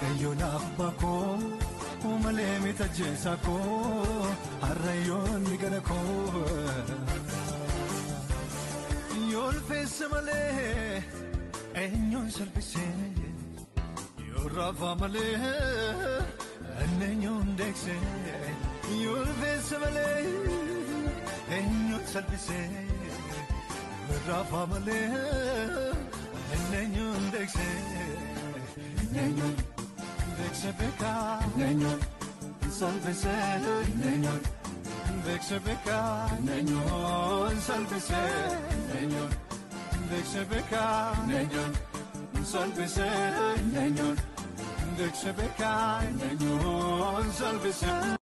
Yonaaf bakoo umalee miidhagina koo harreeyyoon gara koo yoolfeessa malee eenyuun salphisee yoorraafaa malee eenyuun deeksee yoolfeessa malee eenyuun salphisee yoorraafaa malee eenyuun deeksee. Nenyon, vexebeka. Nenyon, salvese. Nenyon, vexebeka. Nenyon, salvese. Nenyon, vexebeka. Nenyon, salvese. Nenyon, vexebeka. Nenyon, salvese.